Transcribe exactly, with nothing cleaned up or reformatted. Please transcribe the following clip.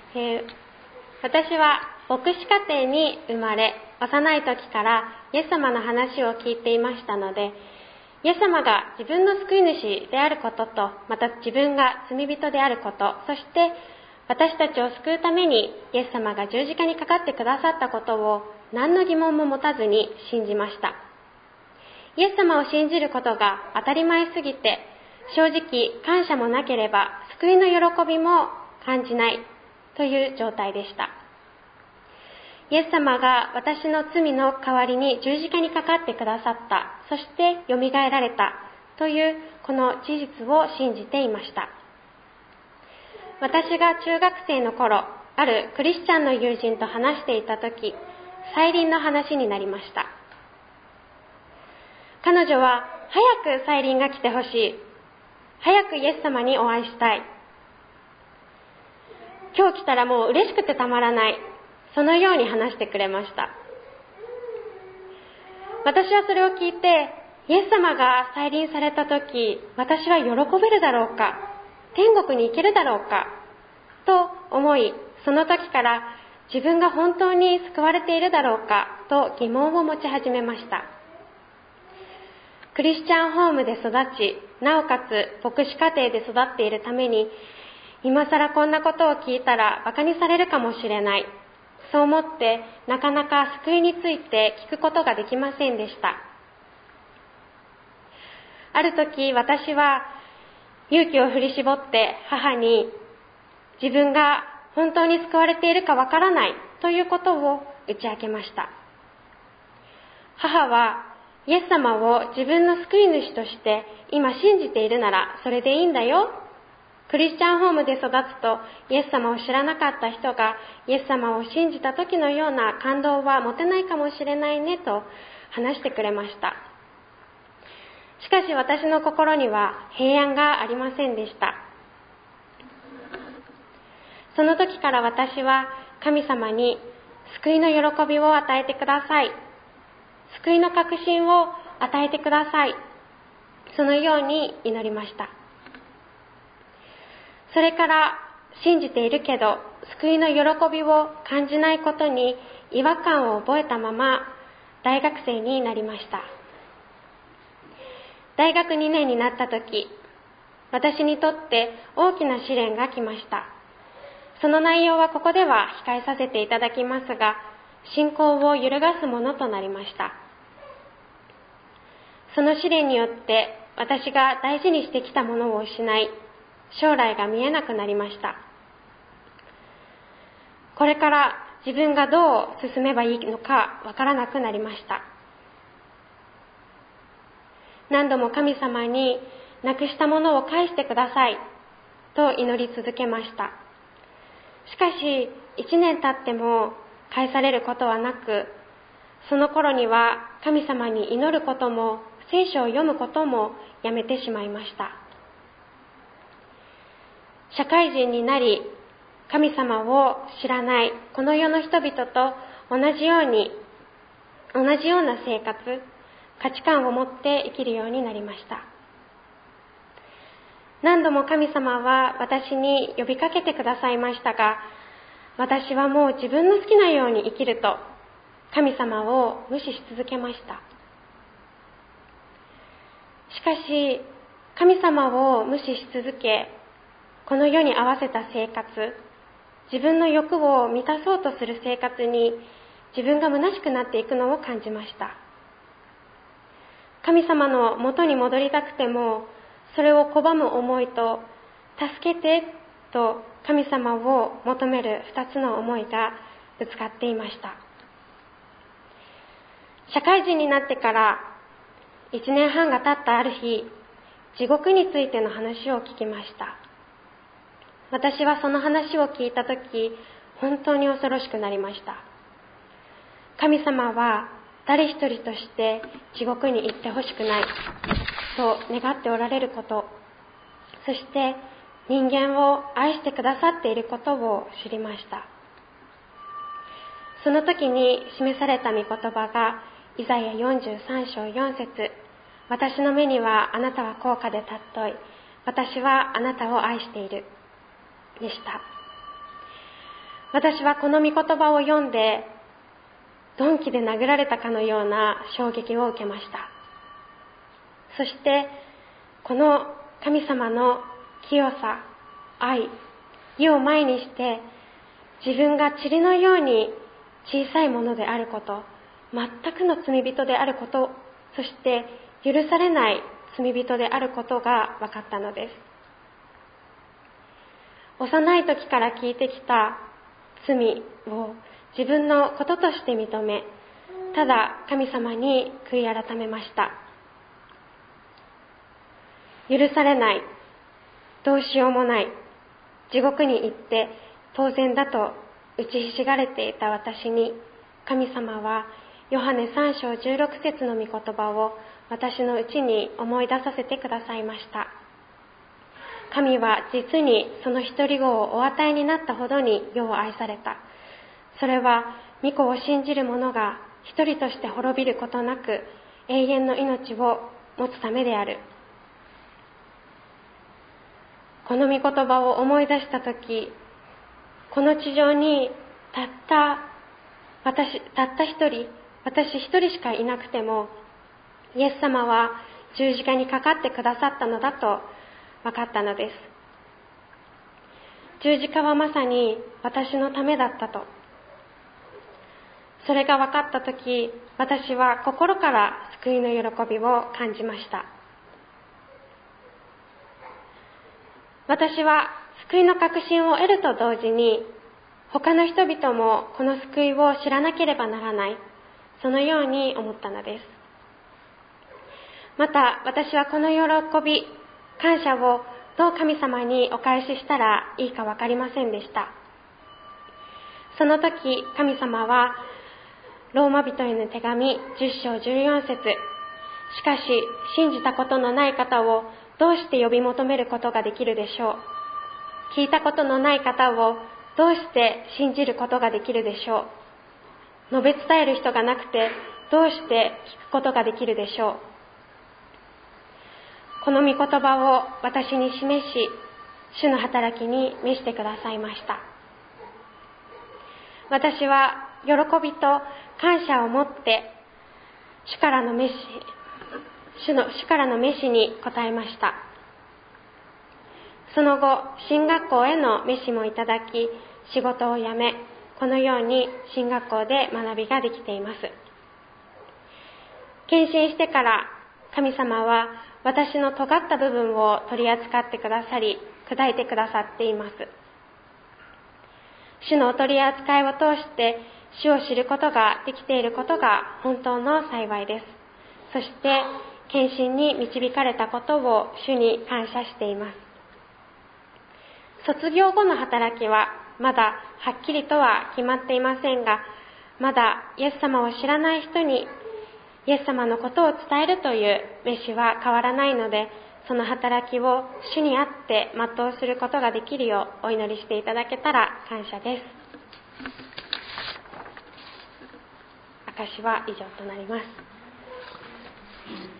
えー、私は牧師家庭に生まれ、幼い時からイエス様の話を聞いていましたので、イエス様が自分の救い主であることと、また自分が罪人であること、そして私たちを救うためにイエス様が十字架にかかってくださったことを何の疑問も持たずに信じました。イエス様を信じることが当たり前すぎて、正直感謝もなければ救いの喜びも感じないという状態でした。イエス様が私の罪の代わりに十字架にかかってくださった、そしてよみがえられたというこの事実を信じていました。私が中学生の頃、あるクリスチャンの友人と話していたとき、再臨の話になりました。彼女は早く再臨が来てほしい、早くイエス様にお会いしたい、今日来たらもう嬉しくてたまらない、そのように話してくれました。私はそれを聞いて、イエス様が再臨されたとき、私は喜べるだろうか、天国に行けるだろうかと思い、その時から自分が本当に救われているだろうかと疑問を持ち始めました。クリスチャンホームで育ち、なおかつ牧師家庭で育っているために、今更こんなことを聞いたら馬鹿にされるかもしれない、そう思ってなかなか救いについて聞くことができませんでした。ある時、私は勇気を振り絞って母に、自分が本当に救われているかわからないということを打ち明けました。母はイエス様を自分の救い主として今信じているならそれでいいんだよ。クリスチャンホームで育つとイエス様を知らなかった人がイエス様を信じた時のような感動は持てないかもしれないねと話してくれました。しかし私の心には平安がありませんでした。その時から私は神様に救いの喜びを与えてください、救いの確信を与えてください、そのように祈りました。それから信じているけど救いの喜びを感じないことに違和感を覚えたまま大学生になりました。大学にねんになった時、私にとって大きな試練が来ました。その内容はここでは控えさせていただきますが、信仰を揺るがすものとなりました。その試練によって私が大事にしてきたものを失い、将来が見えなくなりました。これから自分がどう進めばいいのかわからなくなりました。何度も神様になくしたものを返してくださいと祈り続けました。しかし一年経っても返されることはなく、その頃には神様に祈ることも聖書を読むこともやめてしまいました。社会人になり、神様を知らないこの世の人々と同じように、同じような生活、価値観を持って生きるようになりました。何度も神様は私に呼びかけてくださいましたが、私はもう自分の好きなように生きると神様を無視し続けました。しかし神様を無視し続け、この世に合わせた生活、自分の欲を満たそうとする生活に自分が虚しくなっていくのを感じました。神様の元に戻りたくても、それを拒む思いと、助けてと神様を求める二つの思いがぶつかっていました。社会人になってから一年半が経ったある日、地獄についての話を聞きました。私はその話を聞いたとき、本当に恐ろしくなりました。神様は誰一人として地獄に行ってほしくないと願っておられること、そして人間を愛してくださっていることを知りました。その時に示された御言葉がイザヤよんじゅうさん章よん節、私の目にはあなたは高価で尊い、私はあなたを愛しているでした。 私はこの御言葉を読んで、鈍器で殴られたかのような衝撃を受けました。そして、この神様の清さ、愛、義を前にして、自分が塵のように小さいものであること、全くの罪人であること、そして許されない罪人であることが分かったのです。幼い時から聞いてきた罪を自分のこととして認め、ただ神様に悔い改めました。許されない、どうしようもない、地獄に行って当然だと打ちひしがれていた私に、神様はヨハネさん章じゅうろく節の御言葉を私のうちに思い出させてくださいました。神は実にその一人子をお与えになったほどに世を愛された。それは御子を信じる者が一人として滅びることなく永遠の命を持つためである。この御言葉を思い出したとき、この地上にたった私、たった一人、私一人しかいなくても、イエス様は十字架にかかってくださったのだと分かったのです。十字架はまさに私のためだったと。それが分かったとき、私は心から救いの喜びを感じました。私は救いの確信を得ると同時に、他の人々もこの救いを知らなければならない、そのように思ったのです。また私はこの喜び、感謝をどう神様にお返ししたらいいか分かりませんでした。その時神様はローマ人への手紙じゅっ章じゅうよん節、しかし信じたことのない方をどうして呼び求めることができるでしょう。聞いたことのない方をどうして信じることができるでしょう。述べ伝える人がなくてどうして聞くことができるでしょう。この御言葉を私に示し、主の働きに召してくださいました。私は喜びと感謝を持って主からの召し、主の主からの召しに応えました。その後、神学校への召しもいただき、仕事を辞め、このように神学校で学びができています。献身してから神様は私の尖った部分を取り扱ってくださり、砕いてくださっています。主のお取り扱いを通して主を知ることができていることが本当の幸いです。そして献身に導かれたことを主に感謝しています。卒業後の働きはまだはっきりとは決まっていませんが、まだイエス様を知らない人にイエス様のことを伝えるという召しは変わらないので、その働きを主にあって全うすることができるようお祈りしていただけたら感謝です。証は以上となります。